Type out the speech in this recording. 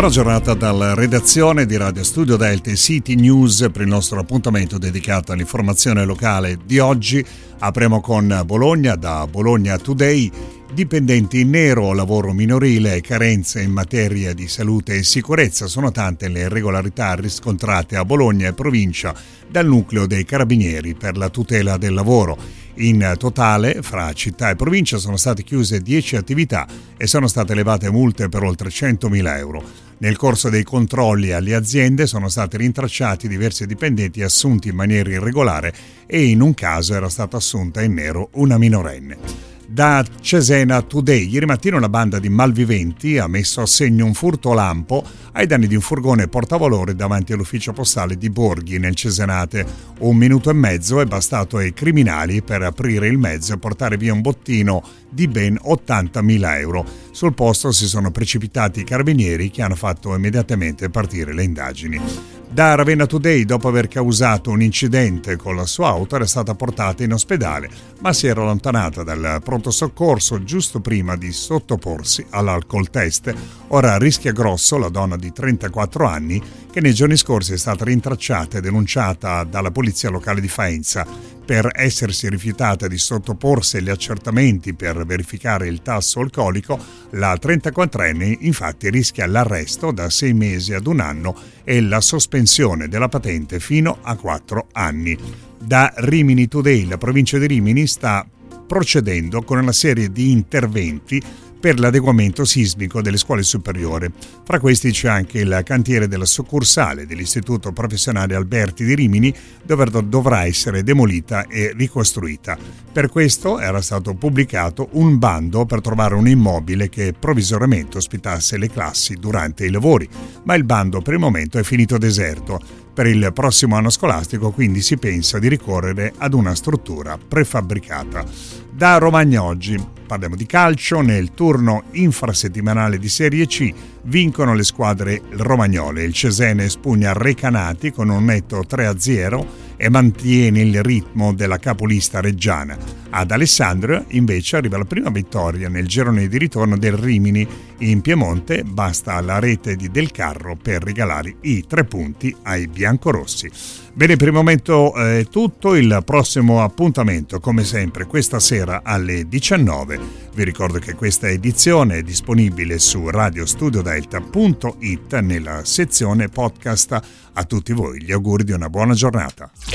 Buona giornata dalla redazione di Radio Studio Delta e City News per il nostro appuntamento dedicato all'informazione locale di oggi. Apriamo con Bologna, da Bologna Today. Dipendenti in nero, lavoro minorile e carenze in materia di salute e sicurezza. Sono tante le irregolarità riscontrate a Bologna e provincia dal nucleo dei Carabinieri per la tutela del lavoro. In totale, fra città e provincia, sono state chiuse 10 attività e sono state elevate multe per oltre 100.000 euro. Nel corso dei controlli alle aziende sono stati rintracciati diversi dipendenti assunti in maniera irregolare e in un caso era stata assunta in nero una minorenne. Da Cesena Today, ieri mattina una banda di malviventi ha messo a segno un furto lampo ai danni di un furgone portavalori davanti all'ufficio postale di Borghi nel Cesenate. 1 minuto e mezzo è bastato ai criminali per aprire il mezzo e portare via un bottino di ben 80.000 euro. Sul posto si sono precipitati i carabinieri che hanno fatto immediatamente partire le indagini. Da Ravenna Today, dopo aver causato un incidente con la sua auto, era stata portata in ospedale, ma si era allontanata dal pronto soccorso giusto prima di sottoporsi all'alcol test. Ora rischia grosso la donna di 34 anni che nei giorni scorsi è stata rintracciata e denunciata dalla polizia locale di Faenza per essersi rifiutata di sottoporsi agli accertamenti per verificare il tasso alcolico. La 34enne infatti rischia l'arresto da 6 mesi ad 1 anno e la sospensione della patente fino a 4 anni. Da Rimini Today, la provincia di Rimini sta procedendo con una serie di interventi per l'adeguamento sismico delle scuole superiori. Fra questi c'è anche il cantiere della succursale dell'Istituto Professionale Alberti di Rimini, dove dovrà essere demolita e ricostruita. Per questo era stato pubblicato un bando per trovare un immobile che provvisoriamente ospitasse le classi durante i lavori, ma il bando per il momento è finito deserto. Per il prossimo anno scolastico quindi si pensa di ricorrere ad una struttura prefabbricata. Da Romagna Oggi parliamo di calcio. Nel turno infrasettimanale di Serie C vincono le squadre romagnole. Il Cesena espugna Recanati con un netto 3-0 e mantiene il ritmo della capolista reggiana. Ad Alessandria invece arriva la prima vittoria nel girone di ritorno del Rimini. In Piemonte basta la rete di Del Carro per regalare i 3 punti ai biancorossi. Bene, per il momento è tutto. Il prossimo appuntamento, come sempre, questa sera alle 19. Vi ricordo che questa edizione è disponibile su radiostudiodelta.it nella sezione podcast. A tutti voi gli auguri di una buona giornata.